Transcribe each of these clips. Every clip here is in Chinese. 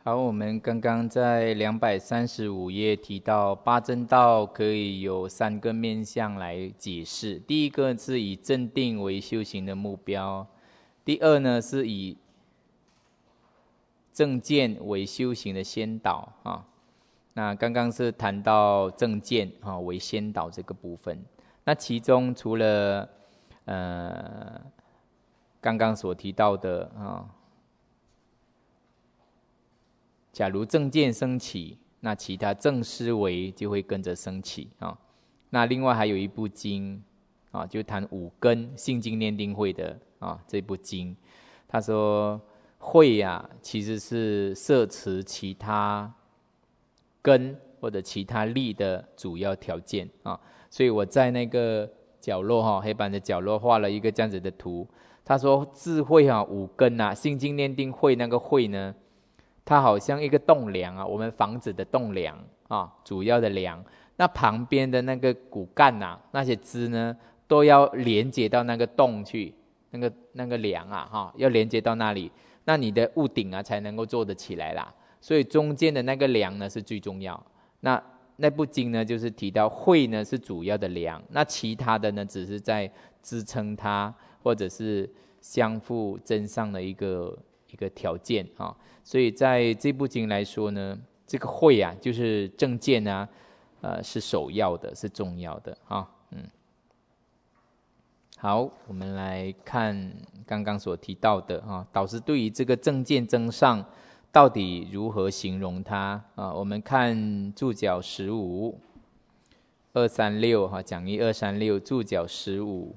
好，我们刚刚在235页提到八正道可以有3个面向来解释。第一个是以正定为修行的目标，第二呢是以正见为修行的先导啊。那刚刚是谈到正见啊为先导这个部分。那其中除了刚刚所提到的啊。假如正见升起，那其他正思维就会跟着升起啊。那另外还有一部经啊，就谈五根信经念定慧的啊这部经，他说慧啊其实是摄持其他根或者其他力的主要条件啊。所以我在那个角落哈黑板的角落画了一个这样子的图。他说智慧啊五根啊，信经念定慧那个慧呢？它好像一个栋梁啊，我们房子的栋梁啊，主要的梁。那旁边的那个骨干啊，那些枝呢，都要连接到那个洞去，那个梁啊，要连接到那里，那你的屋顶啊才能够做得起来啦。所以中间的那个梁呢是最重要。那部经呢，就是提到慧呢是主要的梁，那其他的呢只是在支撑它，或者是相互增上的一个条件啊。所以在这部经来说呢，这个慧啊，就是正见啊，是首要的，是重要的啊。好，我们来看刚刚所提到的啊，导师对于这个正见增上到底如何形容它啊？我们看注脚15，236哈，讲义236注脚15。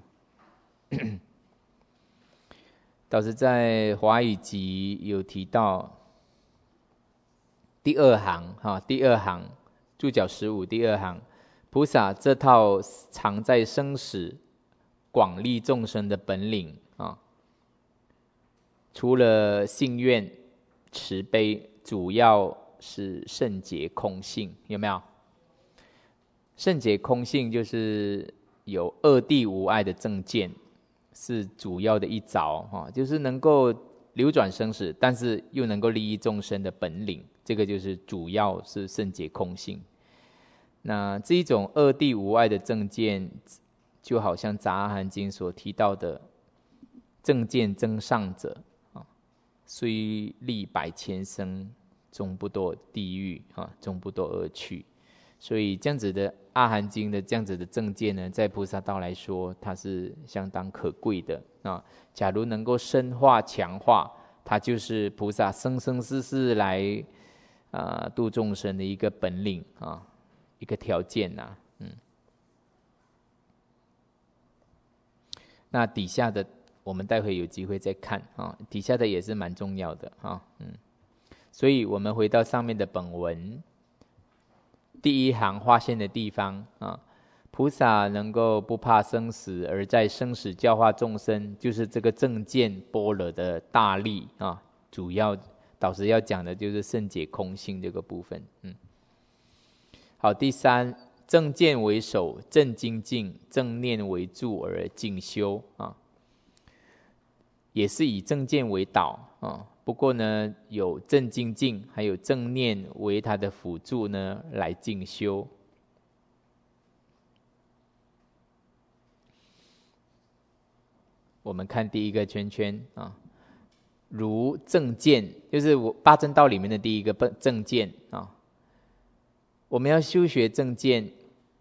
导师在华语集有提到第二行注脚15第二行，菩萨这套藏在生死广利众生的本领啊，除了信愿慈悲，主要是圣洁空性，有没有？圣洁空性就是有二谛无碍的正见，是主要的一招哈，就是能够流转生死，但是又能够利益众生的本领，这个就是主要是圣洁空性。那这一种二谛无碍的正见，就好像《杂阿含经》所提到的正见增上者啊，虽历百千生，终不堕地狱啊，终不堕恶趣。所以这样子的《阿含经》的这样子的正见呢，在菩萨道来说，它是相当可贵的啊。假如能够深化强化，它就是菩萨生生世世来度众生的一个本领啊，一个条件呐。那底下的我们待会有机会再看啊，底下的也是蛮重要的啊。所以我们回到上面的本文。第一行划线的地方啊，菩萨能够不怕生死，而在生死教化众生，就是这个正见般若的大力啊。主要导师要讲的就是圣解空性这个部分。好，第三，正见为首，正精进，正念为助而进修啊，也是以正见为导啊。不过呢，有正精进，还有正念为它的辅助呢，来进修。我们看第一个圈圈啊，如正见，就是八正道里面的第一个正见啊。我们要修学正见，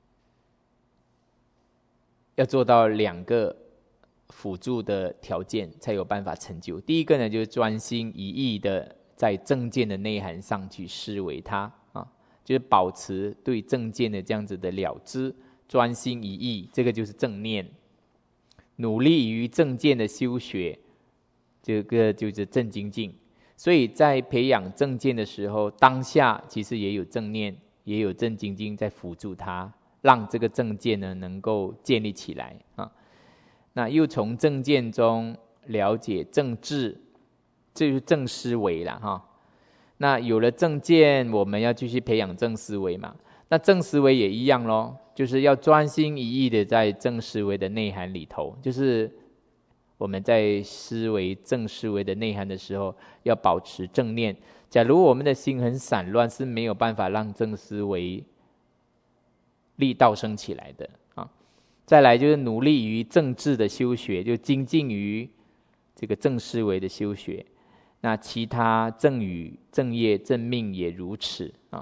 要做到2个辅助的条件才有办法成就。第一个呢，就是专心一意的在正见的内涵上去思维它啊，就是保持对正见的这样子的了知，专心一意，这个就是正念。努力于正见的修学，这个就是正精进。所以在培养正见的时候，当下其实也有正念，也有正精进在辅助它，让这个正见呢能够建立起来啊。那又从正见中了解正智，这就是正思维了哈。那有了正见，我们要继续培养正思维嘛。那正思维也一样咯，就是要专心一意的在正思维的内涵里头，就是我们在思维正思维的内涵的时候，要保持正念。 假如我们的心很散乱，是没有办法让正思维力道升起来的啊。再来就是努力于正智的修学，就精进于这个正思维的修学。那其他正语、正业、正命也如此啊。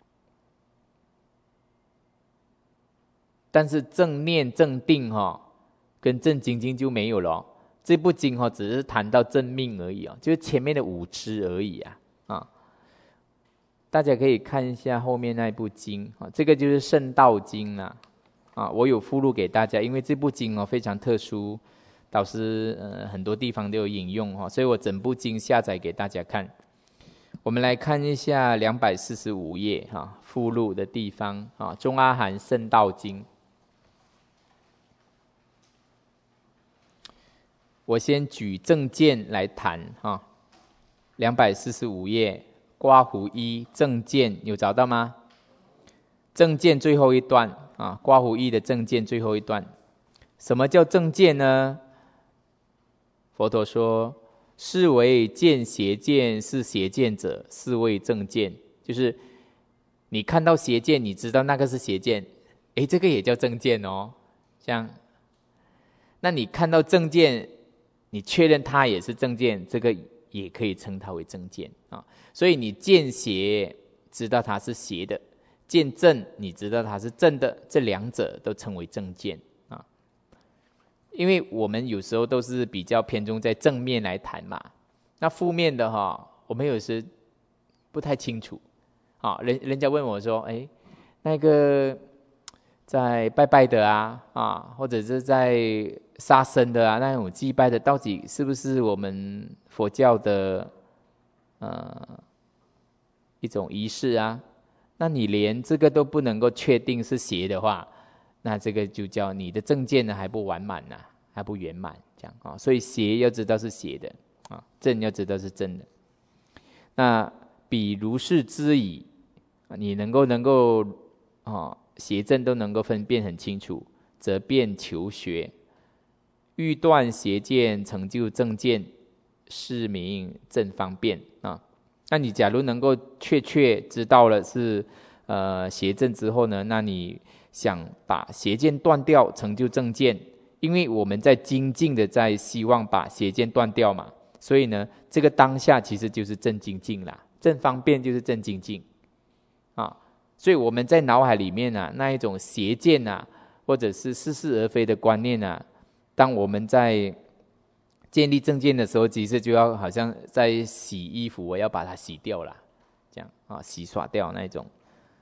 但是正念、正定跟正精进就没有了。这部经只是谈到正命而已就是前面的5支而已大家可以看一下后面那部经这个就是圣道经我有附录给大家，因为这部经非常特殊，导师很多地方都有引用所以我整部经下载给大家看。我们来看一下245页附录的地方中阿含圣道经。我先举正见来谈245页刮胡一正见有找到吗？正见最后一段刮胡一的正见最后一段。什么叫正见呢？佛陀说，是为见邪见是邪见者，是谓正见。就是你看到邪见，你知道那个是邪见，这个也叫正见像那你看到正见，你确认它也是正见，这个也可以称它为正见所以你见邪知道它是邪的，见正你知道它是正的，这两者都称为正见因为我们有时候都是比较偏重在正面来谈嘛，那负面的我们有时不太清楚人家问我说那个在拜拜的或者是在杀生的那种祭拜的，到底是不是我们佛教的一种仪式那你连这个都不能够确定是邪的话，那这个就叫你的正见呢还不完满还不圆满这样所以邪要知道是邪的正要知道是正的。那比如是知矣，你能够邪正都能够分辨很清楚，则便求学，欲断邪见，成就正见，是名正方便那你假如能够确知道了是邪正之后呢，那你想把邪见断掉，成就正见，因为我们在精进的在希望把邪见断掉嘛，所以呢，这个当下其实就是正精进啦，正方便就是正精进所以我们在脑海里面那一种邪见或者是似是而非的观念当我们在建立正见的时候，其实就要好像在洗衣服，我要把它洗掉了，这样洗刷掉那种。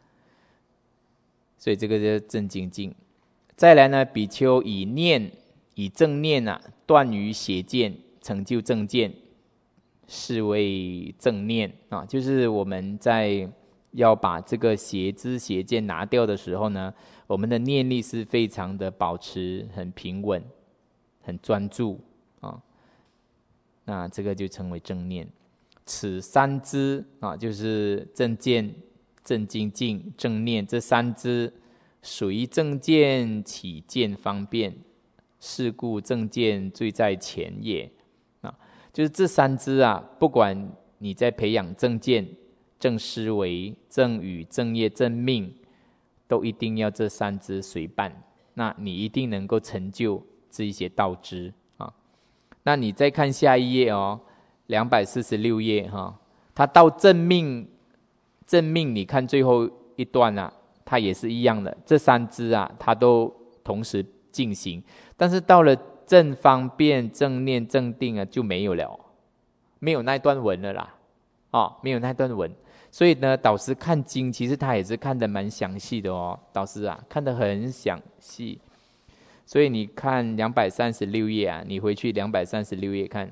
所以这个叫正精进。再来呢，比丘以正念断于邪见，成就正见，是为正念就是我们在要把这个邪知邪见拿掉的时候呢，我们的念力是非常的保持很平稳，很专注那这个就称为正念。此三支就是正见、正精进、正念，这三支属于正见起见方便，是故正见最在前也就是这三支不管你在培养正见、正思维、正语、正业、正命，都一定要这三支随伴，那你一定能够成就这一些道支那你再看下一页246页它到正命你看最后一段它也是一样的，这三支它都同时进行，但是到了正方便、正念、正定就没有了，没有那段文了啦没有那段文。所以呢，导师看经其实他也是看得蛮详细的导师看得很详细。所以你看236页你回去236页看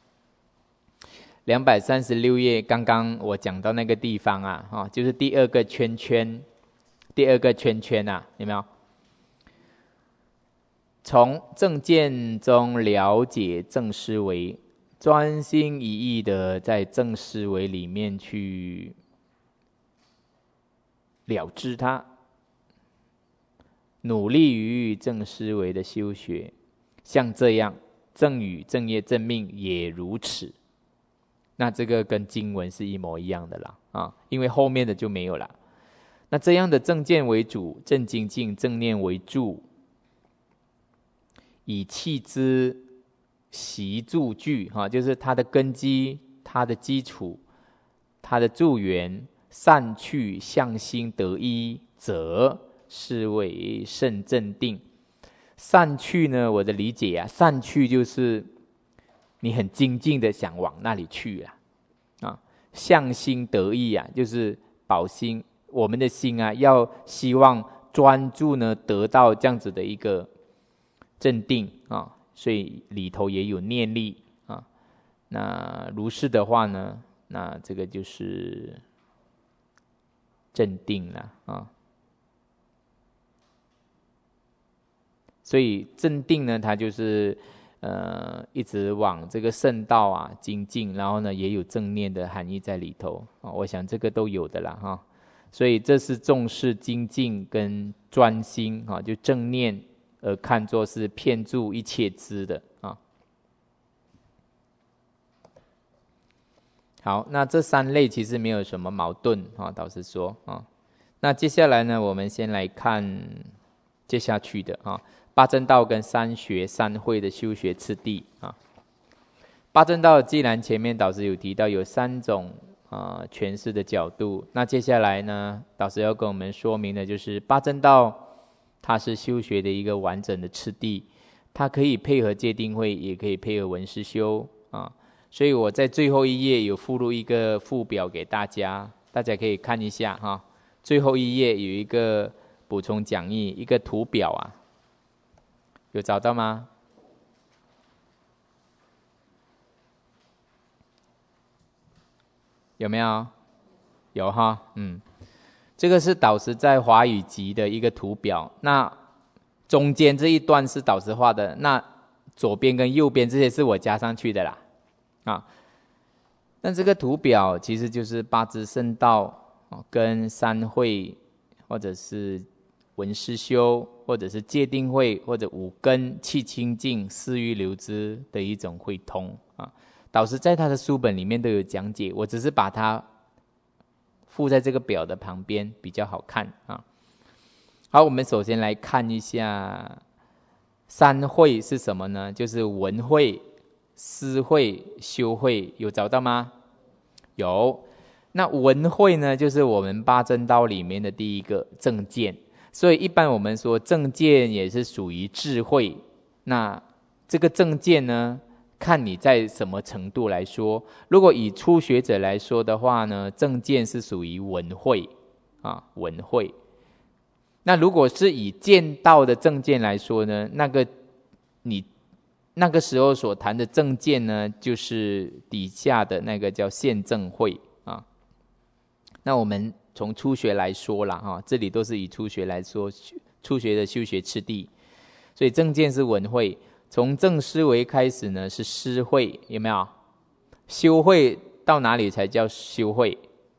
236页，刚刚我讲到那个地方就是第二个圈圈有没有？从正见中了解正思维，专心一意的在正思维里面去了知它，努力于正思维的修学，像这样正语、正业、正命也如此。 那这个跟经文是一模一样的啦啊，因为后面的就没有了。那这样的正见为主，正精进，正念为助，以气之习助具哈，就是它的根基、它的基础、它的助缘，善趣向心得一，则是为胜正定。善趣呢，我的理解啊，善趣就是你很精进的想往那里去啊，向心得意啊，就是保心，我们的心啊，要希望专注呢，得到这样子的一个镇定啊，所以里头也有念力啊。那如是的话呢，那这个就是镇定了啊。所以镇定呢，它就是一直往这个圣道啊精进，然后呢也有正念的含义在里头啊。我想这个都有的啦哈。所以这是重视精进跟专心啊，就正念而看作是遍诸一切知的啊。好，那这三类其实没有什么矛盾啊，导师说啊。那接下来呢，我们先来看接下去的啊。八正道跟三学三会的修学次第啊。八正道既然前面导师有提到有三种诠释的角度，那接下来呢，导师要跟我们说明的就是八正道它是修学的一个完整的次第，它可以配合戒定慧，也可以配合文思修啊。所以我在最后一页有附录一个附表给大家，大家可以看一下哈。最后一页有一个补充讲义，一个图表啊。有找到吗？有没有？有哈，这个是导师在华语集的一个图表。那中间这一段是导师画的，那左边跟右边这些是我加上去的啦，啊。那这个图表其实就是八支圣道跟三会，或者是文思修，或者是戒定慧，或者五根气清净四欲流支的一种会通啊。导师在他的书本里面都有讲解，我只是把它附在这个表的旁边比较好看啊。好，我们首先来看一下三会是什么呢？就是闻会、思会、修会，有找到吗？有。那闻会呢，就是我们八正道里面的第一个正见。所以一般我们说正见也是属于智慧，那这个正见呢，看你在什么程度来说。如果以初学者来说的话呢，正见是属于闻会啊，闻会。那如果是以见道的正见来说呢，你那个时候所谈的正见呢，就是底下的那个叫现正会啊。那我们从初学来说啦哈，这里都是以初学来说，初学的修学次第。所以正见是闻会，从正思维开始呢是思会，有没有？修会到哪里才叫修会？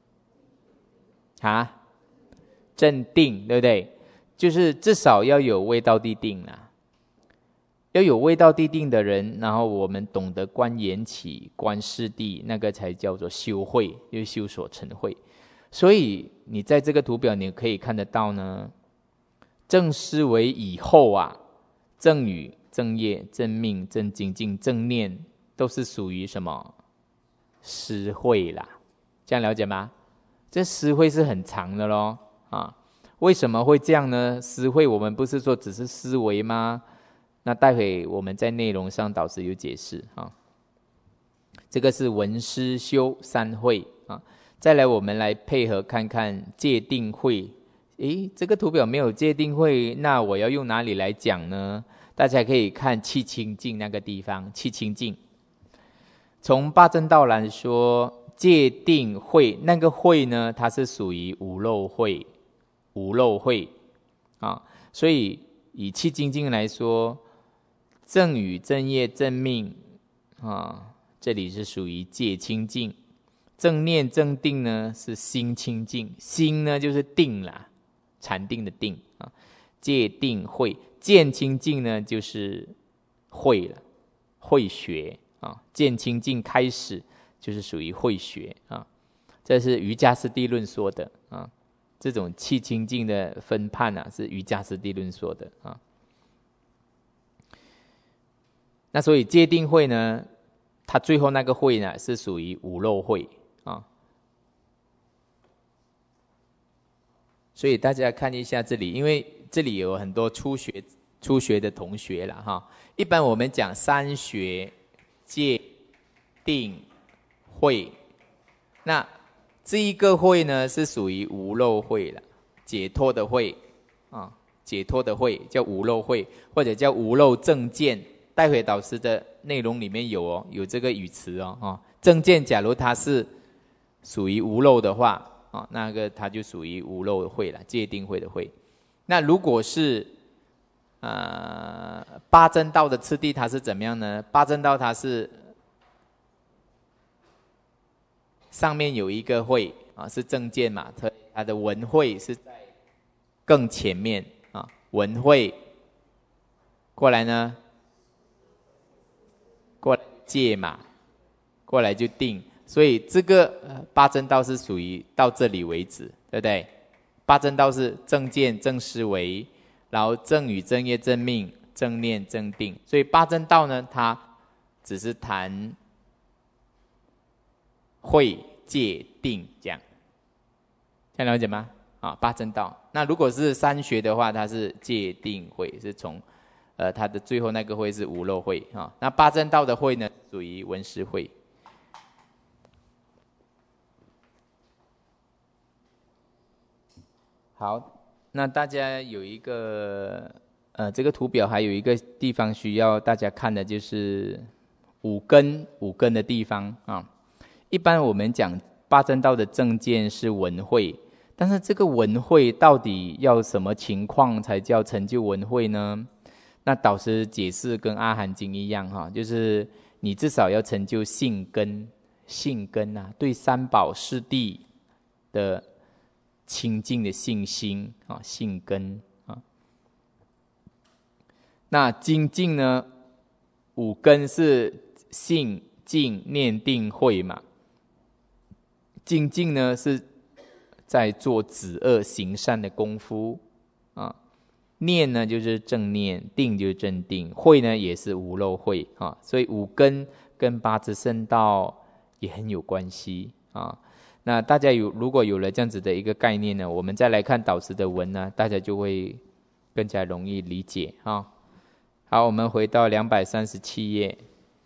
啊，正定，对不对？就是至少要有味道地定啦。要有味道地定的人，然后我们懂得观缘起、观事谛，那个才叫做修会，因为修所成会。所以你在这个图表你可以看得到呢，正思维以后啊，正语、正业、正命、正精进、正念，都是属于什么？思会啦。这样了解吗？这思会是很长的咯啊。为什么会这样呢？思会我们不是说只是思维吗？那待会我们在内容上导师有解释啊。这个是闻思修三会啊。再来我们来配合看看戒定慧。这个图表没有戒定慧，那我要用哪里来讲呢？大家可以看气清净那个地方，气清净。从八正道来说，戒定慧那个慧呢，它是属于无漏慧，无漏慧啊。所以以气清净来说，正语、正业、正命啊，这里是属于戒清净。正念正定呢是心清净，心呢就是定啦，禅定的定啊。戒定慧，见清净呢就是慧了，慧学啊。见清净开始， 就是属于慧学啊。这是瑜伽师地论说的啊。这种气清净的分判啊，是瑜伽师地论说的啊。那所以戒定慧呢，它最后那个慧呢，是属于无漏慧啊。所以大家看一下这里，因为这里有很多初学的同学了哈。一般我们讲三学、戒、定、慧，那这一个慧呢，是属于无漏慧了，解脱的慧啊，解脱的慧叫无漏慧，或者叫无漏正见。待会导师的内容里面有这个语词哦。正见假如它是属于无漏的话，那个它就属于无漏慧了，戒定慧的慧。那如果是八正道的次第，它是怎么样呢？八正道它是上面有一个慧啊，是正见嘛，它的文慧是在更前面啊，文慧过来呢，过来戒嘛，过来就定，所以这个八正道是属于到这里为止，对不对？八正道是正见、正思维，然后正语、正业、正命、正念、正定，所以八正道呢，它只是谈慧、戒、定这样，这样了解吗？八正道。那如果是三学的话，它是戒定慧，是从它的最后那个慧是无漏慧啊。那八正道的慧呢，属于闻思慧。好，那大家有一个这个图表还有一个地方需要大家看的，就是五根的地方啊。一般我们讲八正道的正见是闻慧，但是这个闻慧到底要什么情况才叫成就闻慧呢？那导师解释跟阿含经一样哈，就是你至少要成就信根啊，对三宝四谛的清净的信心啊，信根啊。那精进呢，五根是信、静、念、定、慧嘛。精进呢是在做止恶行善的功夫啊，念呢就是正念，定就是正定，慧呢也是无漏慧啊。所以五根跟八支圣道也很有关系啊。那大家如果有了这样子的一个概念呢，我们再来看导师的文呢，大家就会更加容易理解啊。好，我们回到237页。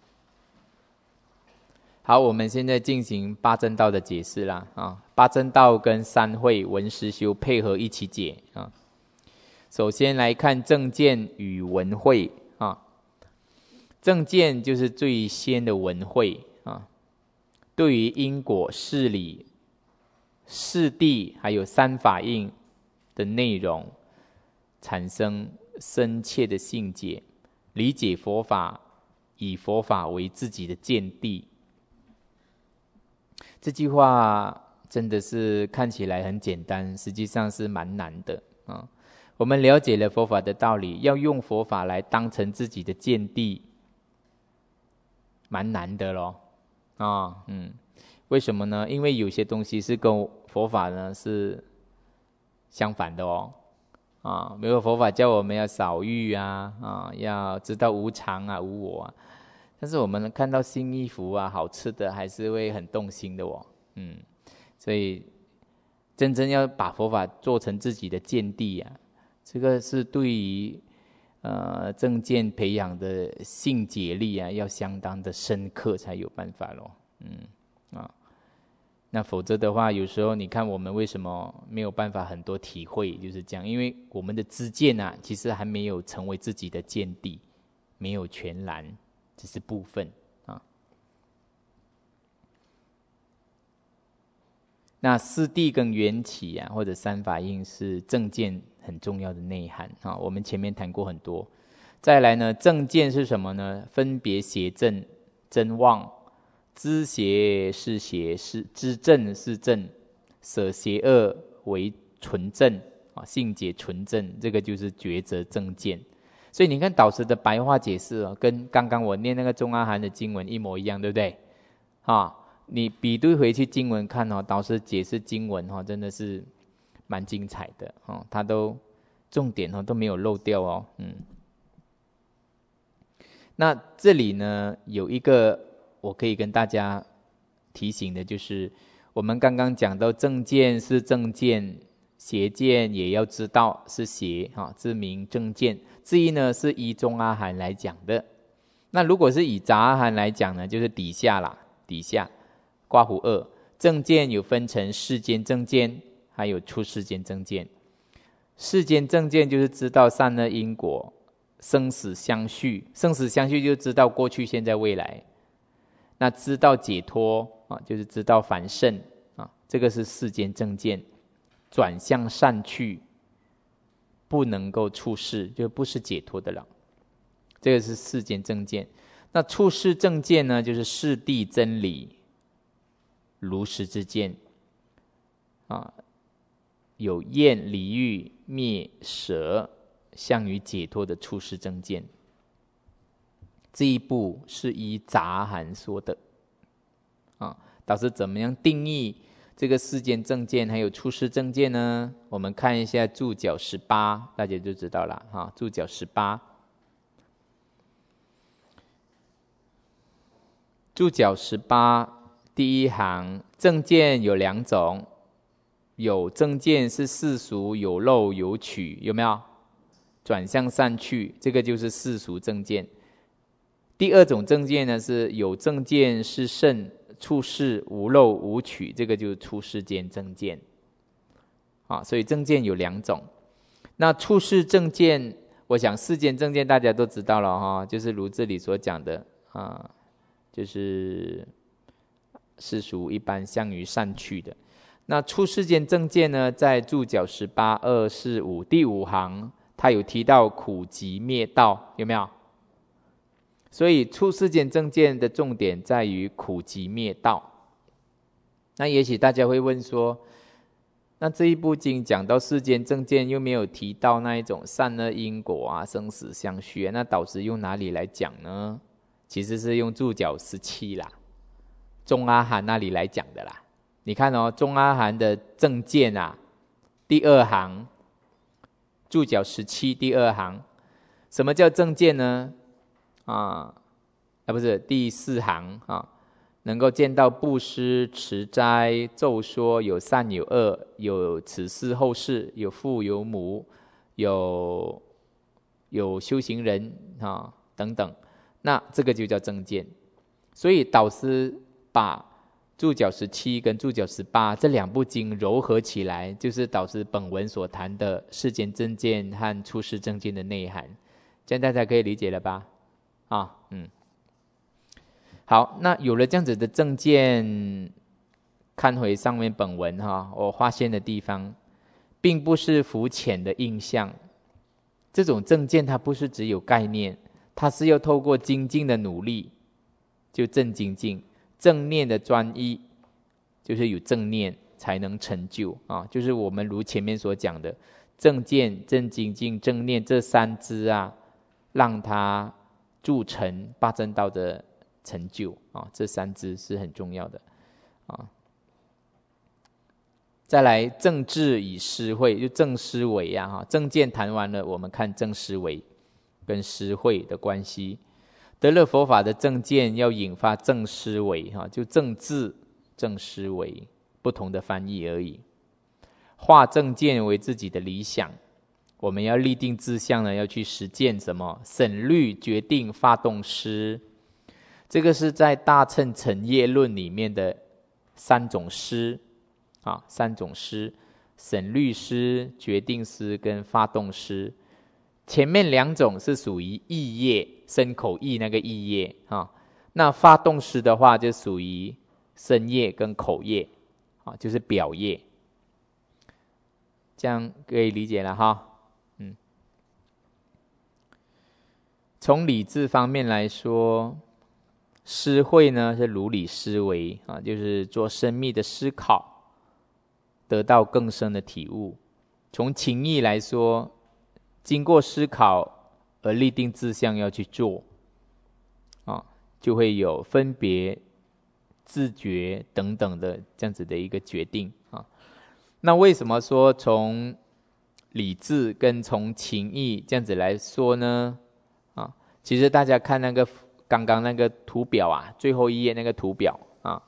好，我们现在进行八正道的解释啦啊。八正道跟三慧闻思修配合一起解啊。首先来看正见与闻慧啊。正见就是最先的闻慧啊，对于因果、事理、事谛还有三法印的内容产生深切的信解，理解佛法，以佛法为自己的见地。这句话真的是看起来很简单，实际上是蛮难的啊。我们了解了佛法的道理，要用佛法来当成自己的见地，蛮难的咯啊。为什么呢？因为有些东西是跟佛法呢是相反的哦啊。比如佛法叫我们要少欲啊，要知道无常啊、无我啊。但是我们看到新衣服啊、好吃的，还是会很动心的哦。所以真正要把佛法做成自己的见地啊，这个是对于正见培养的信解力啊，要相当的深刻才有办法咯。那否则的话，有时候你看我们为什么没有办法很多体会，就是这样，因为我们的知见啊，其实还没有成为自己的见地，没有全然。只是部分啊。那四谛跟缘起啊，或者三法印是正见很重要的内涵啊。我们前面谈过很多。再来呢，正见是什么呢？分别邪正、真妄，知邪是邪，知正是正，舍邪恶为纯正啊，性解纯正，这个就是抉择正见。所以你看导师的白话解释跟刚刚我念那个中阿含的经文一模一样，对不对？ 你比对回去经文看哦，导师解释经文哦，真的是蛮精彩的哦，他都重点哦都没有漏掉哦。那这里呢有一个我可以跟大家提醒的，就是我们刚刚讲到正见是正见，邪见也要知道是邪啊，自明正见。至于呢是依中阿含来讲的，那如果是以杂阿含来讲呢，就是底下啦，底下刮胡二正见有分成世间正见，还有出世间正见。世间正见就是知道善恶因果、生死相续，生死相续就知道过去、现在、未来。那知道解脱啊，就是知道凡圣啊，这个是世间正见，转向善去，不能够处世，就不是解脱的了。这个是世间正见。那处世正见呢，就是世谛真理如实之见啊，有厌离欲灭舍，向于解脱的处世正见。这一步是依杂含说的啊，导师怎么样定义这个世间正见还有出世正见呢？我们看一下注脚18，大家就知道了哈。注脚18，注脚18第一行，正见有两种，有正见是世俗有漏有取，有没有？转向善去，这个就是世俗正见。第二种正见呢，是有正见是圣处世无漏无取，这个就是出世间正见啊。所以正见有两种。那处世正见，我想世间正见大家都知道了哈，就是如这里所讲的啊，就是世俗一般向于善去的。那出世间正见呢，在注脚18、2、4、5第5行，他有提到苦集灭道，有没有？所以出世间正见的重点在于苦集灭道。那也许大家会问说，那这一部经讲到世间正见，又没有提到那一种善恶因果啊、生死相续啊，那导师用哪里来讲呢？其实是用注脚17啦，中阿含那里来讲的啦。你看哦，中阿含的正见啊，第2行，注脚17第2行，什么叫正见呢？不是第4行啊，能够见到布施、持斋、咒说，有善有恶，有此世后世，有父有母，有修行人啊等等，那这个就叫正见。所以导师把注脚17跟注脚18这两部经糅合起来，就是导师本文所谈的世间正见和出世正见的内涵，这样大家可以理解了吧？好，那有了这样子的正见，看回上面本文哈，我发现的地方，并不是浮浅的印象。这种正见它不是只有概念，它是要透过精进的努力，就正精进，正念的专一，就是有正念才能成就啊。就是我们如前面所讲的，正见、正精进、正念这3支啊，让它铸成八正道的成就啊，这3支是很重要的啊。再来正智与思慧，就正思维啊，正见谈完了，我们看正思维跟思慧的关系。得了佛法的正见，要引发正思维哈，就正智、正思维，不同的翻译而已。化正见为自己的理想，我们要立定志向呢，要去实践什么？审虑、决定、发动思。这个是在大乘成业论里面的3种思啊，3种思：审虑思、决定思跟发动思。前面2种是属于意业，身口意那个意业啊。那发动思的话，就属于身业跟口业啊，就是表业。这样可以理解了哈。从理智方面来说，思慧呢是如理思维啊，就是做深密的思考，得到更深的体悟。从情义来说，经过思考而立定志向要去做啊，就会有分别自觉等等的这样子的一个决定啊。那为什么说从理智跟从情意这样子来说呢？啊，其实大家看那个刚刚那个图表啊，最后一页那个图表啊，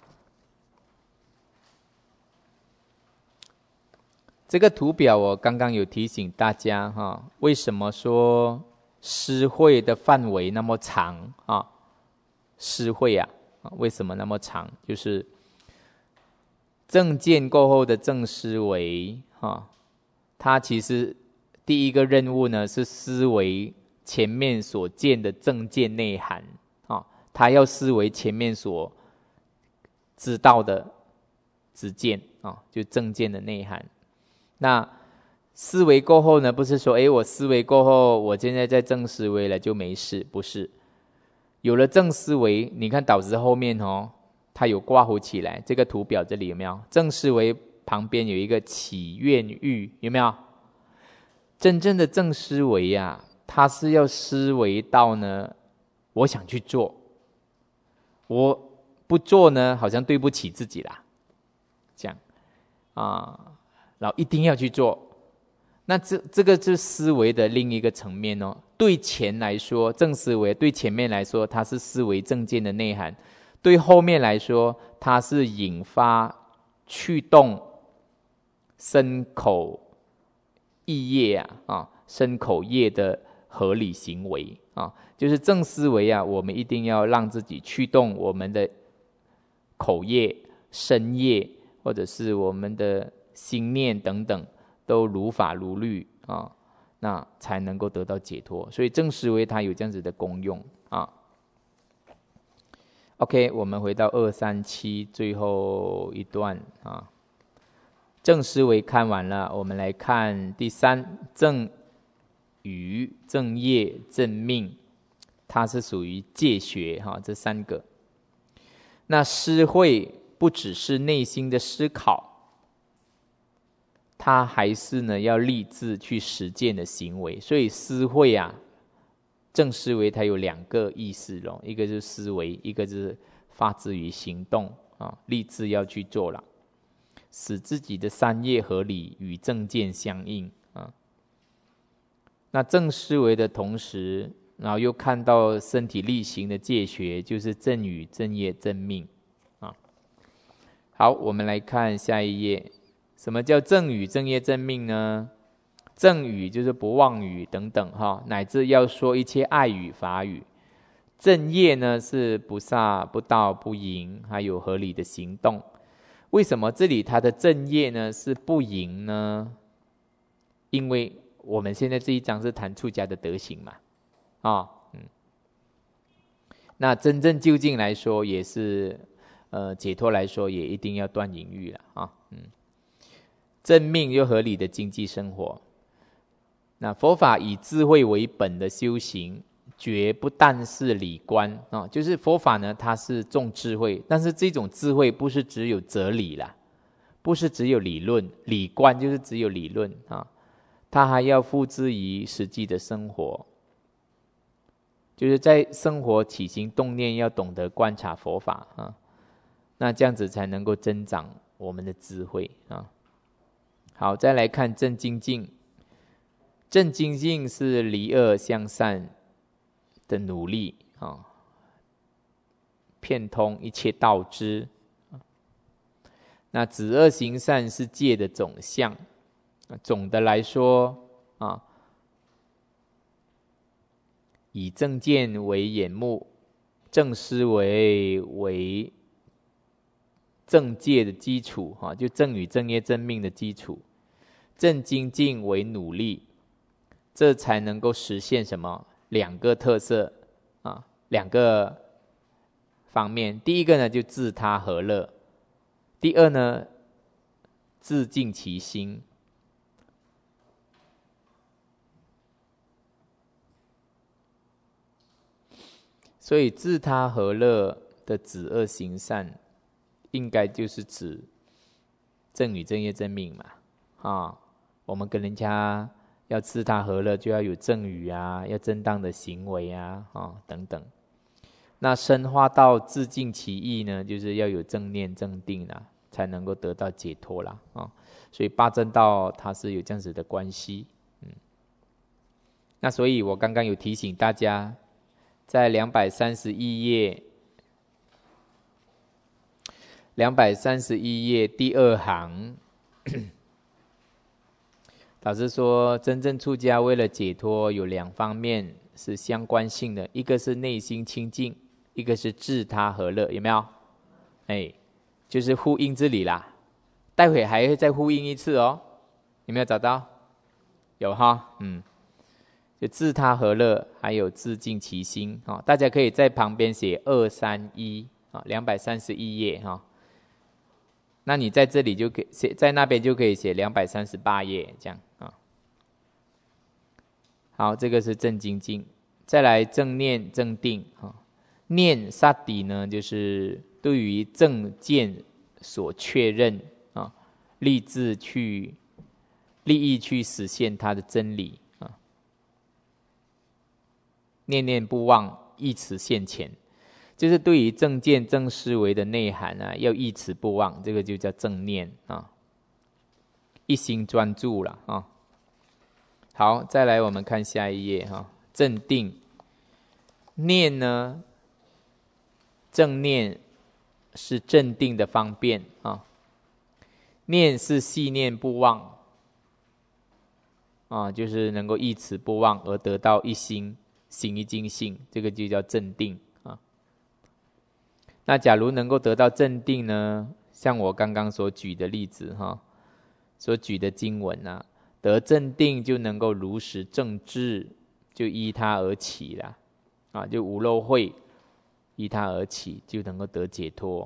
这个图表我刚刚有提醒大家哈，为什么说施惠的范围那么长啊？施惠啊，为什么那么长？就是正见过后的正思维哈，它其实第一个任务呢是思维前面所见的正见内涵啊，它要思维前面所知道的知见啊，就正见的内涵。那思维过后呢，不是说我思维过后，我现在在正思维了就没事，不是。有了正思维，你看导致后面它有挂弧起来，这个图表这里有没有？正思维旁边有一个起愿欲，有没有？真正的正思维啊，它是要思维到呢，我想去做，我不做呢，好像对不起自己啦，这样啊，然后一定要去做。那这个是思维的另一个层面哦。对前来说，正思维对前面来说，它是思维正见的内涵；对后面来说，它是引发驱动身口意业身口业的合理行为啊。就是正思维啊，我们一定要让自己驱动我们的口业、身业，或者是我们的心念等等。都如法如律啊，那才能够得到解脱。所以正思维它有这样子的功用啊。OK， 我们回到237最后一段啊。正思维看完了，我们来看第三正语、正业、正命，它是属于戒学这三个。那思慧不只是内心的思考。他还是呢要立志去实践的行为，所以思慧啊，正思维它有两个意思咯，一个就是思维，一个就是发自于行动啊，立志要去做了，使自己的三业合理与正见相应啊。那正思维的同时，然后又看到身体力行的戒学，就是正语、正业、正命啊。好，我们来看下一页。什么叫正语、正业、正命呢？正语就是不妄语等等乃至要说一切爱语、法语。正业呢是不杀、不盗、不淫，还有合理的行动。为什么这里它的正业呢是不淫呢？因为我们现在这一章是谈出家的德行嘛，那真正究竟来说，也是解脱来说，也一定要断淫欲了正命又合理的经济生活。那佛法以智慧为本的修行，绝不但是理观就是佛法呢，它是重智慧，但是这种智慧不是只有哲理啦，不是只有理论，理观就是只有理论它还要付之于实际的生活，就是在生活起心动念要懂得观察佛法那这样子才能够增长我们的智慧好，再来看正精进。正精进是离恶向善的努力遍通一切道之。那止恶行善是戒的总相。总的来说以正见为眼目，正思维为正戒的基础就正语、正业、正命的基础。正精进为努力，这才能够实现什么？两个特色两个方面。第一个呢，就自他和乐；第二呢，自净其心。所以自他和乐的止恶行善，应该就是指正语、正业、正命嘛我们跟人家要自他和乐，就要有正语要正当的行为等等。 那深化到自尽其意呢，就是要有正念正定啦，才能够得到解脱啦啊。所以八正道它是有这样子的关系。那所以我刚刚有提醒大家，在231页第二行，导师说，真正出家为了解脱，有两方面是相关性的，一个是内心清净，一个是自他和乐，有没有？就是呼应这里啦。待会还会再呼应一次哦，有没有找到？有哈，就自他和乐，还有自净其心啊。大家可以在旁边写231啊，231页哈。那你在这里就可以写，在那边就可以写238页这样啊。好，这个是正精进，再来正念正定啊。念萨底呢，就是对于正见所确认啊，立意去实现它的真理啊。念念不忘，一持现前，就是对于正见正思维的内涵啊，要一持不忘，这个就叫正念啊。一心专注了啊。好，再来我们看下一页哈，正定。念呢，正念是镇定的方便啊。念是细念不忘啊，就是能够一持不忘而得到一心，心一精性，这个就叫正定啊。那假如能够得到正定呢，像我刚刚所举的例子哈，所举的经文啊，得正定就能够如实正知，就依他而起啦啊，就无漏慧依他而起，就能够得解脱。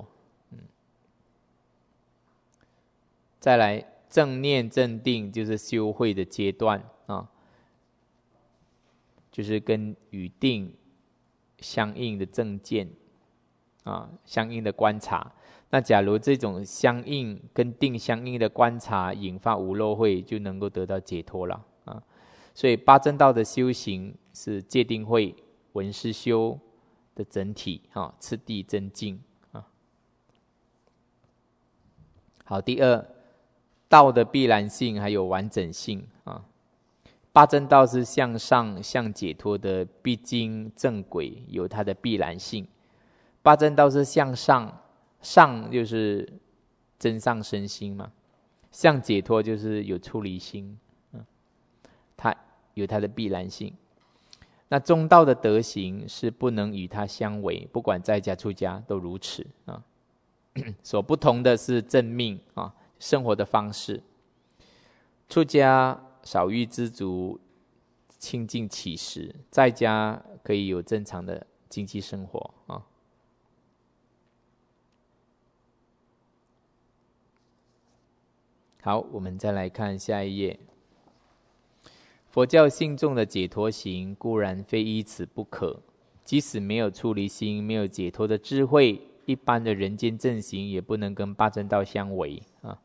再来正念正定，就是修慧的阶段啊，就是跟与定相应的正见啊，相应的观察。那假如这种相应跟定相应的观察引发无漏慧，就能够得到解脱了啊。所以八正道的修行是戒定慧、闻思修的整体啊，次第增进啊。好，第二，道的必然性还有完整性啊。八正道是向上向解脱的必经正轨，有它的必然性。八正道是向上，上就是真上身心嘛，向解脱就是有出离心，它有它的必然性。那中道的德行是不能与它相违，不管在家出家都如此啊。所不同的是正命啊，生活的方式。出家少欲知足，清净起食，在家可以有正常的经济生活啊。好，我们再来看下一页。佛教信众的解脱行固然非依此不可，即使没有出离心，没有解脱的智慧，一般的人间正行也不能跟八正道相违啊。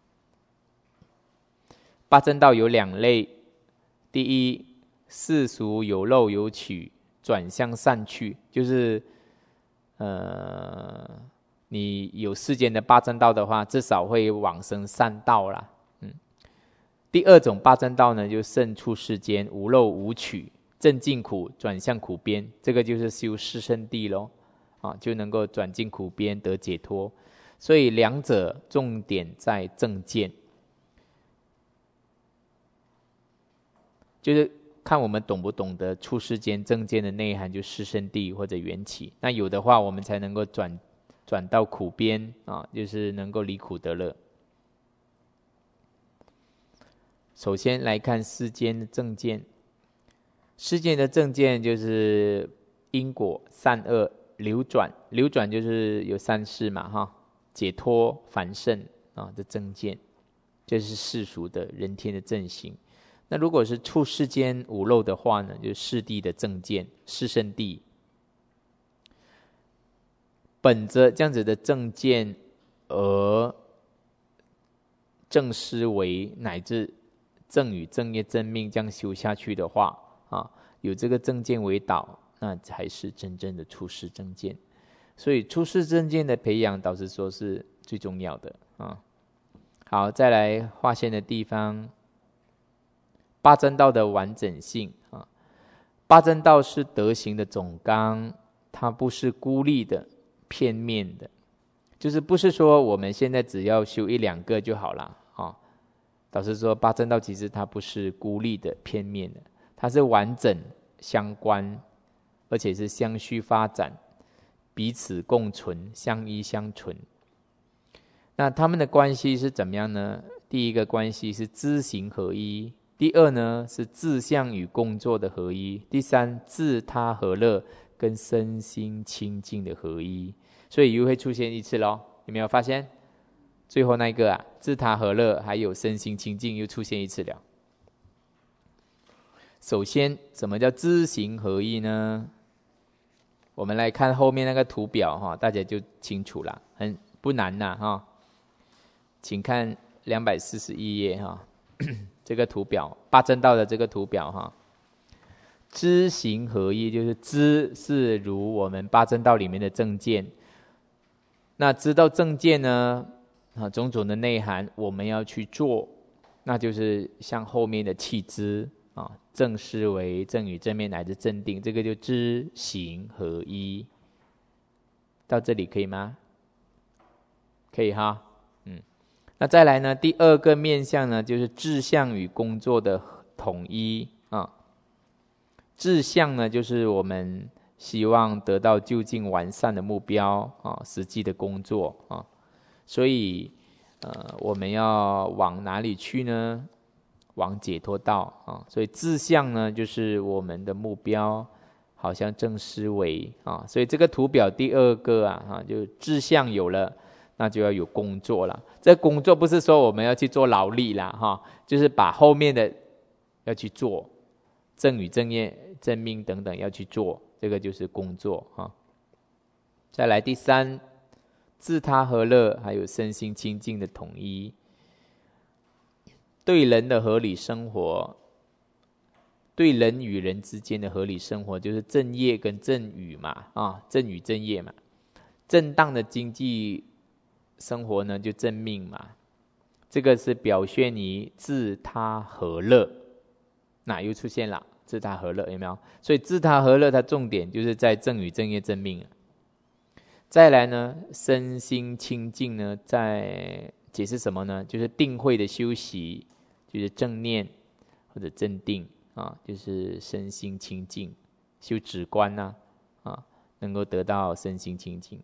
八正道有两类，第一，世俗有漏有取，转向善趣，就是你有世间的八正道的话，至少会往生善道啦。第二种八正道呢，就胜出世间，无漏无取，正尽苦，转向苦边，这个就是修四圣谛咯啊，就能够转进苦边得解脱。所以两者重点在正见，就是看我们懂不懂得出世间正见的内涵，就四圣谛或者缘起。那有的话，我们才能够转到苦边啊，就是能够离苦得乐。首先来看世间的正见，世间的正见就是因果善恶流转，流转就是有三世嘛哈，解脱凡圣啊的正见，这是世俗的人天的正行。那如果是处世间无漏的话呢，就是世谛的正见，四圣谛。本着这样子的正见而正思维乃至正语正业正命这样修下去的话啊，有这个正见为导， 那才是真正的出世正见。所以出世正见的培养，导师说是最重要的啊。好，再来划线的地方，八正道的完整性啊。八正道是德行的总纲，它不是孤立的、片面的，就是不是说我们现在只要修一两个就好了啊。导师说，八正道其实它不是孤立的、片面的，它是完整相关，而且是相续发展，彼此共存，相依相存。那他们的关系是怎么样呢？第一个关系是知行合一，第二呢是志向与工作的合一，第三自他和乐跟身心清净的合一。所以又会出现一次咯，有没有发现？最后那个自他和乐还有身心清净又出现一次了。首先，什么叫知行合一呢？我们来看后面那个图表大家就清楚了，很不难呐请看241页这个图表，八正道的这个图表知行合一，就是知是如我们八正道里面的正见，那知道正见呢种种的内涵我们要去做，那就是像后面的气知正思维、正语、正面乃至正定，这个就知行合一。到这里可以吗？可以哈。那再来呢，第二个面向呢，就是志向与工作的统一志向呢，就是我们希望得到究竟完善的目标实际的工作所以我们要往哪里去呢？往解脱道所以志向呢，就是我们的目标，好像正思维所以这个图表第二个就志向有了，那就要有工作了。这工作不是说我们要去做劳力啦就是把后面的要去做，正语、正业、正命等等要去做，这个就是工作再来第三，自他和乐还有身心清净的统一。对人的合理生活，对人与人之间的合理生活，就是正业跟正语嘛正语正业嘛。正当的经济生活呢，就正命嘛。这个是表现于自他和乐，那又出现了自他和乐，有没有？所以自他和乐它重点就是在正语正业正命再来呢，身心清净呢，在解释什么呢？就是定慧的修习，就是正念或者正定就是身心清净，修止观能够得到身心清净。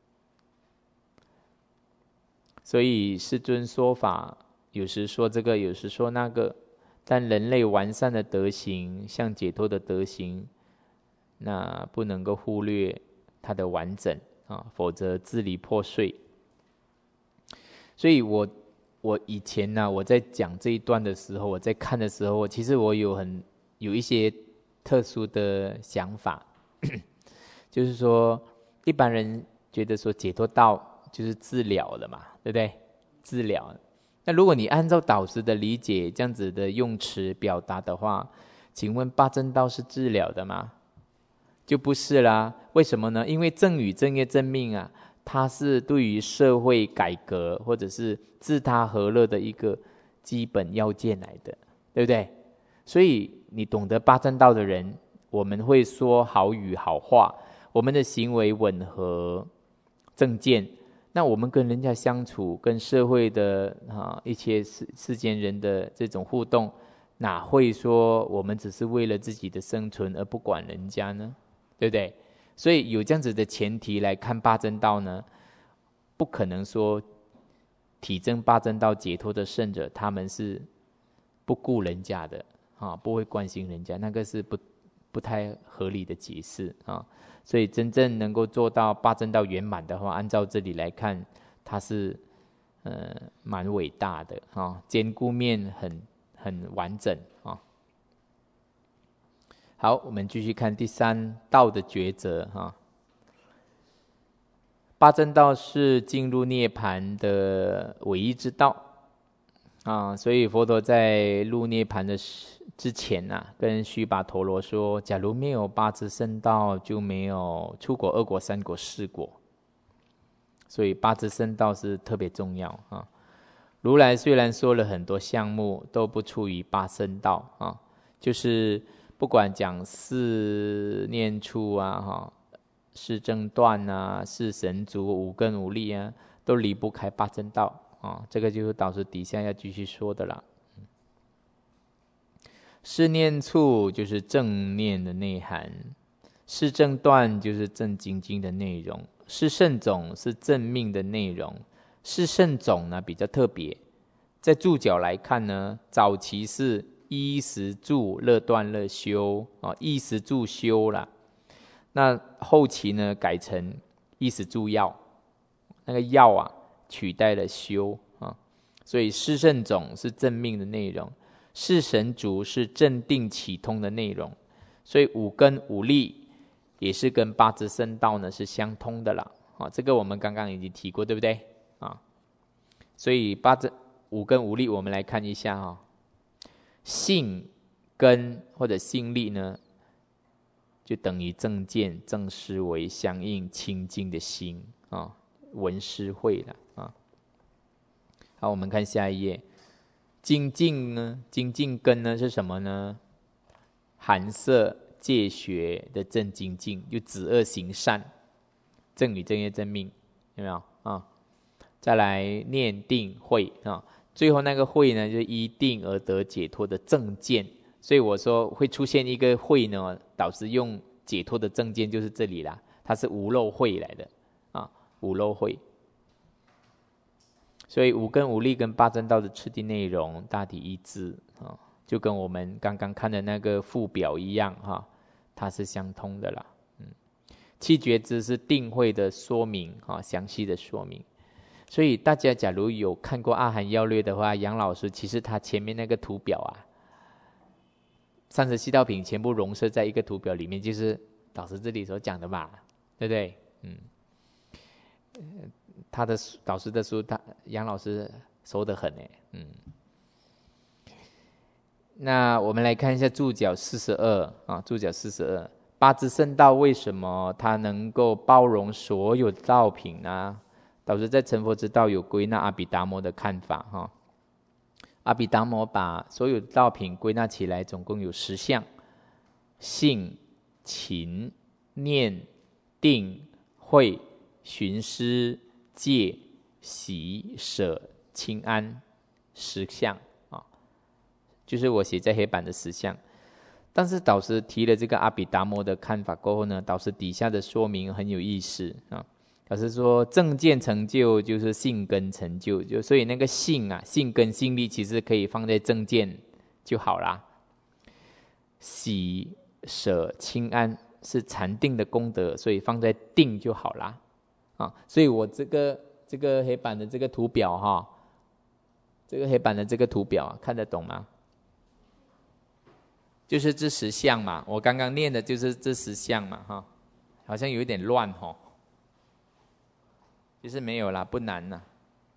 所以世尊说法，有时说这个，有时说那个，但人类完善的德行，像解脱的德行，那不能够忽略它的完整否则支离破碎。所以我以前我在讲这一段的时候，我在看的时候，其实我有一些特殊的想法就是说一般人觉得说解脱道就是治疗了嘛，对不对？治疗。那如果你按照导师的理解这样子的用词表达的话，请问八正道是治疗的吗？就不是啦。为什么呢？因为正语正业正命它是对于社会改革或者是自他和乐的一个基本要件来的，对不对？所以你懂得八正道的人，我们会说好语好话，我们的行为吻合正见，那我们跟人家相处，跟社会的一些世间人的这种互动，哪会说我们只是为了自己的生存而不管人家呢？对不对？所以有这样子的前提来看八正道呢，不可能说体证八正道解脱的圣者他们是不顾人家的不会关心人家，那个是不太合理的解释所以真正能够做到八正道圆满的话，按照这里来看，它是蛮伟大的兼顾面很完整好，我们继续看第三，道的抉择八正道是进入涅槃的唯一之道， 所以佛陀在入涅盘的之前跟须跋陀罗说，假如没有八支圣道，就没有出国、二国、三国、四国。所以八支圣道是特别重要如来虽然说了很多项目，都不出于八圣道就是不管讲四念处四正断四神足、五根五力都离不开八正道这个就是导师底下要继续说的啦。四念处就是正念的内涵，四正断就是正精进的内容，四圣种是正命的内容。四圣种呢比较特别，在注脚来看呢，早期是依时住乐断乐修依时住修啦，那后期呢改成依时住要，那个要取代了修所以四圣种是正命的内容，四神足是正定启通的内容，所以五根五力也是跟八支圣道呢是相通的啦这个我们刚刚已经提过，对不对所以五根五力我们来看一下性根或者性力呢，就等于正见、正思维相应清净的心闻思慧了好，我们看下一页。精进呢，精进根呢是什么呢？含摄戒学的正精进，就止恶行善，正语正业正命，有没有再来念定慧最后那个慧呢，就是依定而得解脱的正见。所以我说会出现一个慧呢，导师用解脱的正见就是这里啦，它是无漏慧来的无漏慧。所以五根五力跟八正道的次第内容大体一致就跟我们刚刚看的那个附表一样它是相通的啦。七觉支是定慧的说明详细的说明。所以大家假如有看过阿含要略的话，杨老师其实他前面那个图表37道品全部融合在一个图表里面，就是导师这里所讲的嘛，对不对？他的导师的书，杨老师熟得很那我们来看一下注脚42注脚42，八支圣道为什么它能够包容所有道品呢？导师在成佛之道有归纳阿毗达摩的看法阿毗达摩把所有道品归纳起来，总共有10项：信、勤、念、定、慧、寻思、戒、喜、舍、清安10项就是我写在黑板的10项。但是导师提了这个阿毗达摩的看法过后呢，导师底下的说明很有意思导师说正见成就就是信根成就，所以那个信信根信力其实可以放在正见就好啦。喜、舍、清安是禅定的功德，所以放在定就好啦所以我这个黑板的这个图表这个黑板的这个图表看得懂吗？就是这10项嘛，我刚刚念的就是这10项嘛好像有一点乱其实没有啦，不难啦，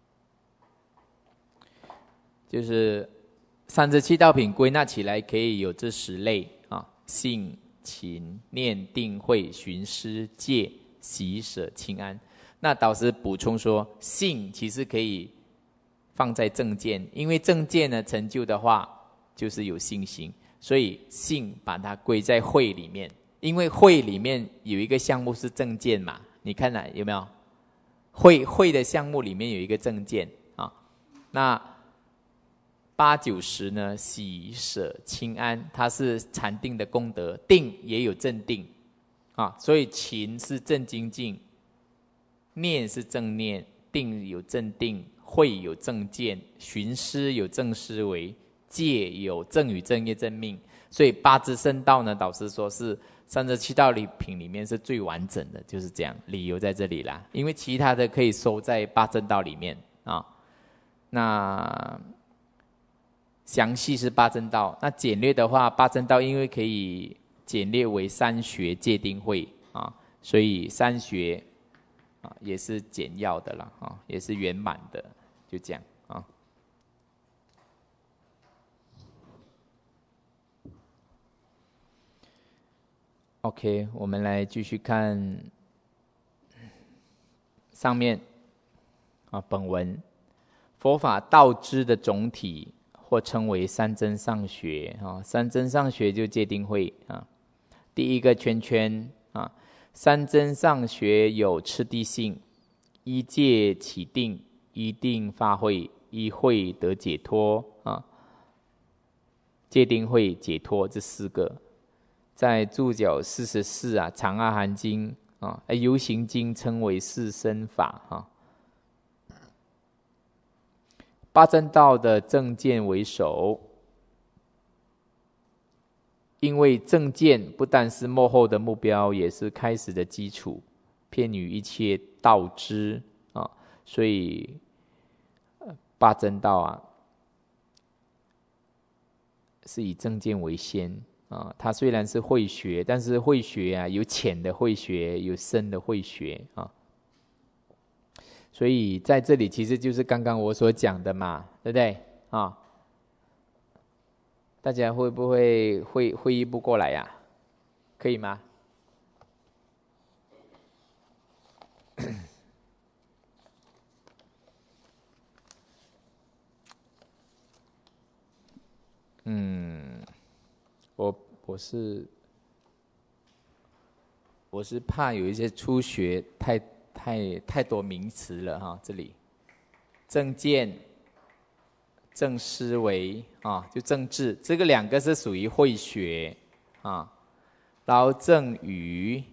就是37道品归纳起来可以有这10类信、勤、念、定、慧、寻思、戒、喜、舍、清安。那导师补充说，信其实可以放在正见，因为正见呢成就的话就是有信心，所以信把它归在慧里面，因为慧里面有一个项目是正见嘛，你看有没有？慧的项目里面有一个正见那8、9、10呢，喜、舍、清安，它是禅定的功德，定也有正定所以勤是正精进，念是正念，定有正定，慧有正见，寻思有正思维，戒有正语正业正命。所以八支圣道呢，导师说是37道品里面是最完整的，就是这样，理由在这里啦。因为其他的可以收在八正道里面那详细是八正道，那简略的话，八正道因为可以简略为3学戒定慧所以3学也是简要的啦也是圆满的，就这样 OK， 我们来继续看上面本文。佛法道知的总体，或称为三真上学三真上学就戒定慧第一个圈圈三真上学有次第性，依戒起定，依定发慧，依慧得解脱戒定慧解脱这四个，在注脚44长阿含经游行经称为四身法八正道的正见为首，因为正见不但是末后的目标，也是开始的基础，遍于一切道知所以八正道是以正见为先它虽然是慧学，但是慧学有浅的慧学，有深的慧学所以在这里其实就是刚刚我所讲的嘛，对不对大家会不会会意不过来呀？可以吗？我是怕有一些初学太多名词了这里正见、正思维就正智，这个两个是属于慧学然后正语、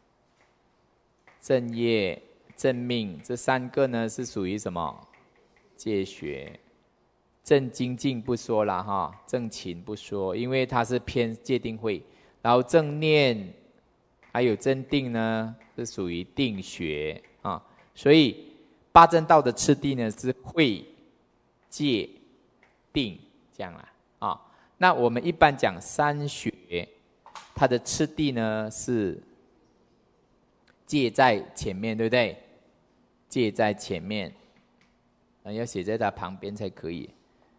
正业、正命这三个呢是属于什么？戒学。正精进不说了正勤不说，因为它是偏戒定慧。然后正念还有正定呢是属于定学所以八正道的次第呢是慧、戒、定这样那我们一般讲三学，它的次第呢是戒在前面，对不对？戒在前面要写在它旁边才可以。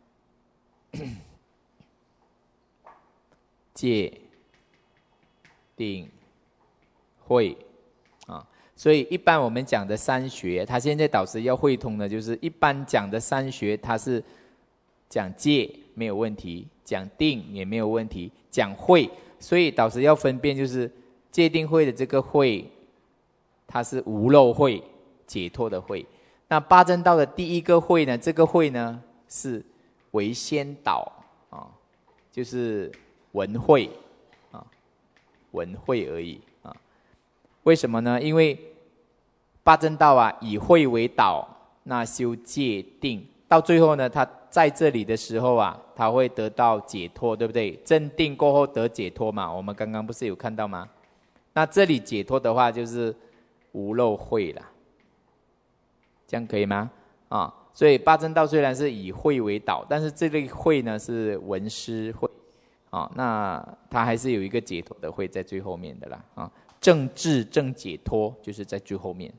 戒、定、慧所以一般我们讲的三学，他现在导师要汇通的就是一般讲的三学，他是讲戒没有问题，讲定也没有问题，讲慧，所以导师要分辨就是戒定慧的这个慧，它是无漏慧，解脱的慧。那八正道的第一个慧呢，这个慧呢是为先导就是文慧文慧而已为什么呢？因为八正道以慧为导，那修戒定，到最后呢，他在这里的时候他会得到解脱，对不对？正定过后得解脱嘛，我们刚刚不是有看到吗？那这里解脱的话就是无漏慧啦，这样可以吗？所以八正道虽然是以慧为导，但是这类慧呢是文思慧那它还是有一个解脱的慧在最后面的啦正智正解脱就是在最后面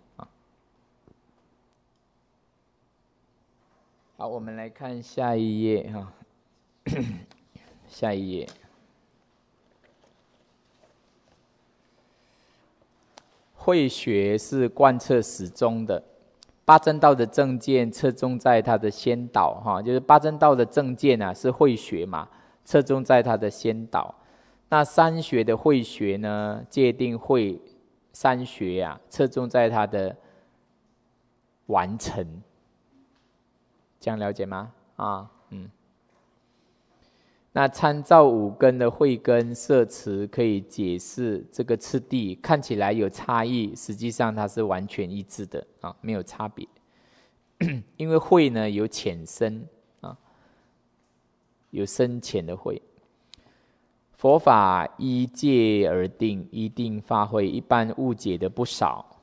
好，我们来看下一页下一页。慧学是贯彻始终的，八正道的正见侧重在它的先导就是八正道的正见是慧学嘛，侧重在它的先导。那三学的慧学呢，戒定慧三学侧重在它的完成，这样了解吗？那参照五根的慧根摄持，可以解释这个次第，看起来有差异，实际上它是完全一致的没有差别。因为慧呢有浅深有深浅的慧。佛法依戒而定，依定发慧，一般误解的不少。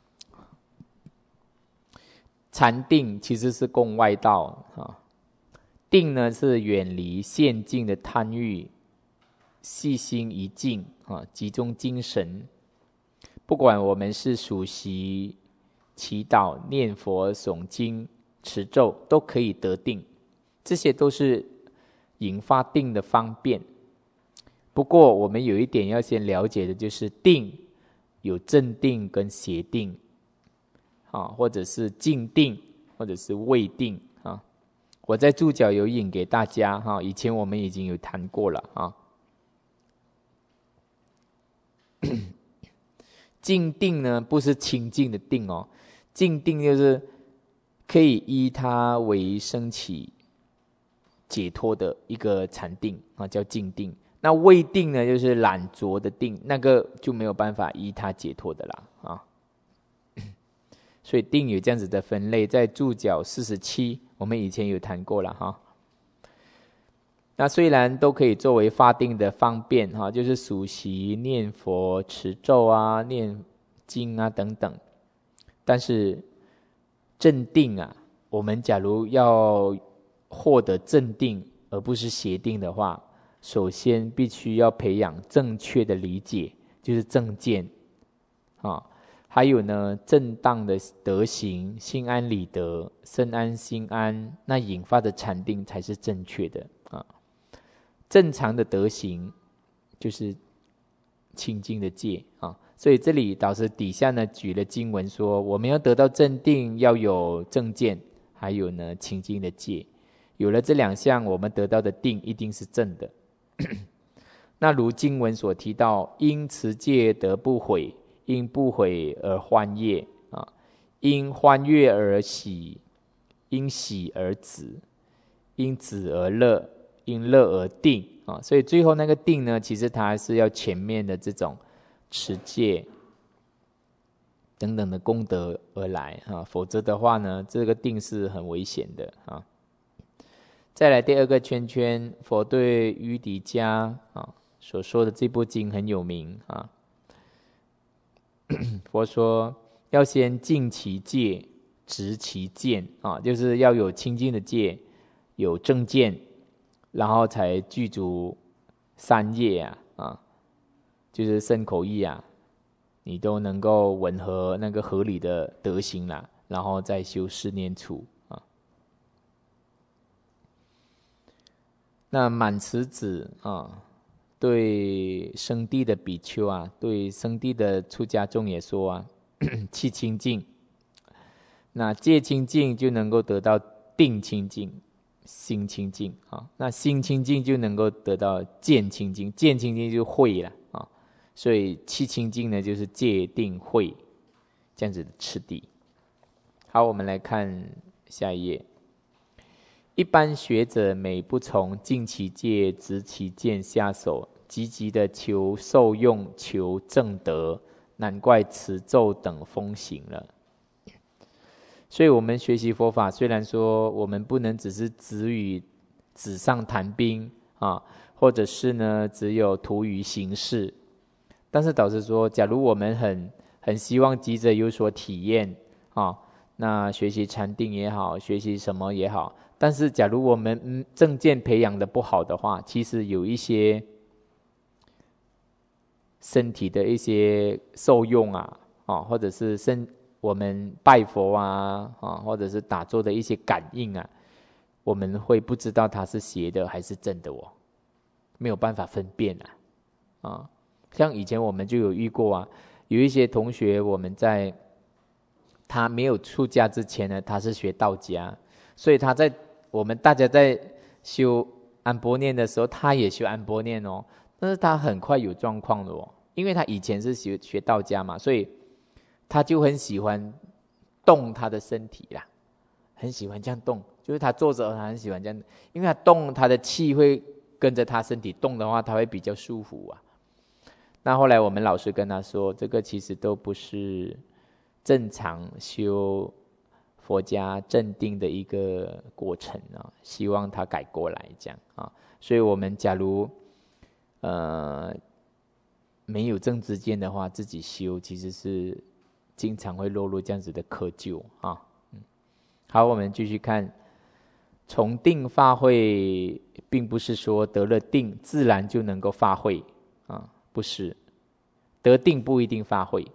禅定其实是共外道定呢是远离现境的贪欲，细心一静集中精神。不管我们是数息、祈祷、念佛、诵经、持咒，都可以得定，这些都是引发定的方便。 不过我们有一点要先了解的，就是定有正定跟邪定，或者是静定，或者是未定啊。我在注脚有引给大家以前我们已经有谈过了啊。静定呢，不是清净的定哦，静定就是可以依它为升起解脱的一个禅定啊，叫静定。那未定呢，就是懒浊的定，那个就没有办法依它解脱的啦啊。所以定有这样子的分类，在注脚47，我们以前有谈过了哈。那虽然都可以作为发定的方便哈，就是数息、念佛、持咒啊、念经啊等等，但是正定啊，我们假如要获得正定而不是邪定的话，首先必须要培养正确的理解，就是正见啊。还有呢，正当的德行，心安理得，身安心安，那引发的禅定才是正确的啊。正常的德行就是清净的戒啊。所以这里导师底下呢举了经文说，我们要得到正定，要有正见，还有呢清净的戒。有了这两项，我们得到的定一定是正的。那如经文所提到，因持戒得不悔，因不悔而欢悦啊，因欢悦而喜，因喜而止，因止而乐，因乐而定啊。所以最后那个定呢，其实它是要前面的这种持戒等等的功德而来啊，否则的话呢，这个定是很危险的啊。再来第二个圈圈，佛对于迪迦所说的这部经很有名啊。佛说要先净其戒，执其见啊，就是要有清净的戒，有正见，然后才具足三业啊，就是身口意你都能够吻合那个合理的德行啦，然后再修四念处啊。那满慈子对生地的比丘对生地的出家众也说气清净，那戒清净就能够得到定清净，心清净那心清净就能够得到见清净，见清净就慧了所以气清净呢，就是戒定慧这样子的次第。好，我们来看下一页。一般学者每不从净其戒、执其见下手，积极的求受用、求正德，难怪持咒等风行了。所以我们学习佛法，虽然说我们不能只是止于纸上谈兵或者是呢只有图于形式，但是导师说，假如我们很希望急着有所体验那学习禅定也好，学习什么也好，但是假如我们正见培养的不好的话，其实有一些身体的一些受用或者是我们拜佛或者是打坐的一些感应我们会不知道它是邪的还是正的没有办法分辨像以前我们就有遇过有一些同学，我们在他没有出家之前呢，他是学道家，所以我们大家在修安般念的时候，他也修安般念但是他很快有状况的因为他以前是学道家嘛，所以他就很喜欢动他的身体啦，很喜欢这样动，就是他坐着他很喜欢这样，因为他动他的气会跟着他身体动的话，他会比较舒服那后来我们老师跟他说，这个其实都不是正常修佛家正定的一个过程希望他改过来这样所以我们假如没有正知见的话，自己修其实是经常会落入这样子的窠臼好，我们继续看，从定发慧，并不是说得了定自然就能够发慧不是，得定不一定发慧。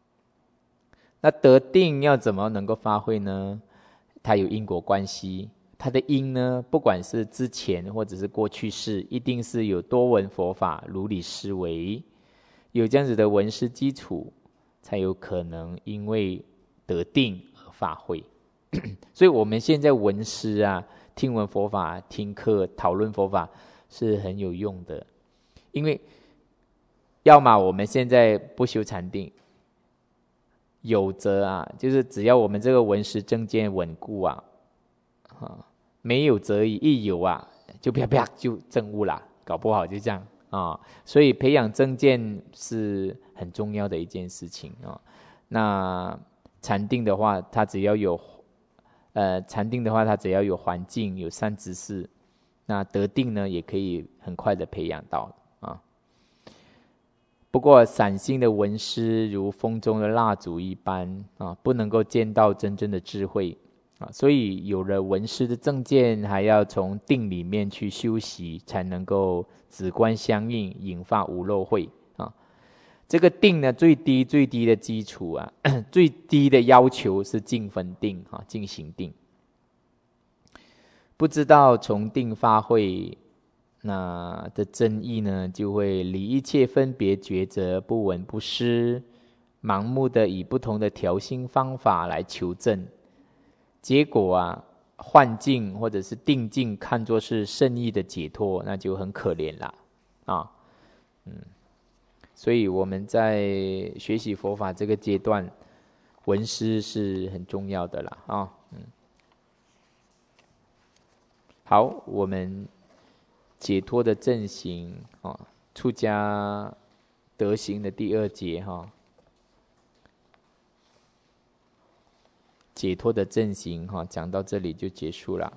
那得定要怎么能够发挥呢？它有因果关系， 它的因呢，不管是之前或者是过去世，一定是有多闻佛法，如理思维，有这样子的闻思基础，才有可能因为得定而发挥。所以我们现在闻思啊，听闻佛法、听课、讨论佛法是很有用的。因为要么我们现在不修禅定，有则啊，就是只要我们这个闻思正见稳固啊，没有则已，一有啊，就啪啪就证悟啦，搞不好就这样啊。所以培养正见是很重要的一件事情啊。那禅定的话，它只要有环境，有善知识，那得定呢，也可以很快的培养到啊。不过散心的闻思如风中的蜡烛一般啊，不能够见到真正的智慧啊，所以有了闻思的正见，还要从定里面去修习，才能够止观相应，引发无漏慧啊。这个定呢，最低的基础啊，最低的要求是净分定啊，净行定。不知道从定发慧，那的真意呢，就会离一切分别抉择，不闻不思，盲目的以不同的调心方法来求证，结果啊，幻境或者是定境看作是圣意的解脱，那就很可怜了啊。所以我们在学习佛法这个阶段，闻思是很重要的啦啊。好，我们解脱的正行啊，出家德行的第2节哈，解脱的正行哈，讲到这里就结束了。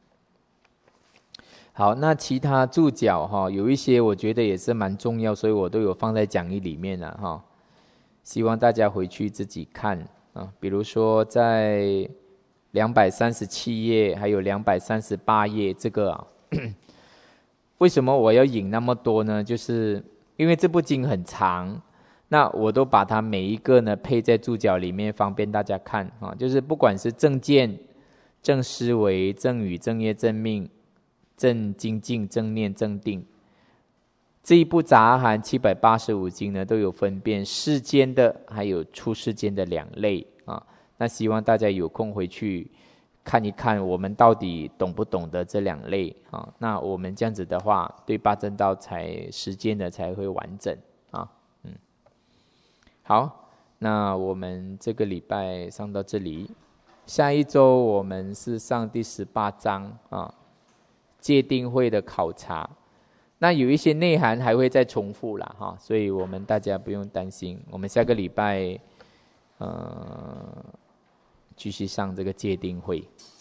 好，那其他注脚哈，有一些我觉得也是蛮重要，所以我都有放在讲义里面了哈。希望大家回去自己看啊，比如说在237页还有238页这个啊。为什么我要引那么多呢？就是因为这部经很长，那我都把它每一个呢配在注脚里面，方便大家看啊。就是不管是正见、正思维、正语、正业、正命、正精进、正念、正定，这一部杂含785经呢，都有分辨世间的还有出世间的2类啊。那希望大家有空回去看一看，我们到底懂不懂得这2类啊？那我们这样子的话，对八正道实践的才会完整啊。好，那我们这个礼拜上到这里，下一周我们是上第18章啊，戒定慧的考察。那有一些内涵还会再重复啦哈，所以我们大家不用担心，我们下个礼拜继续上这个戒定慧。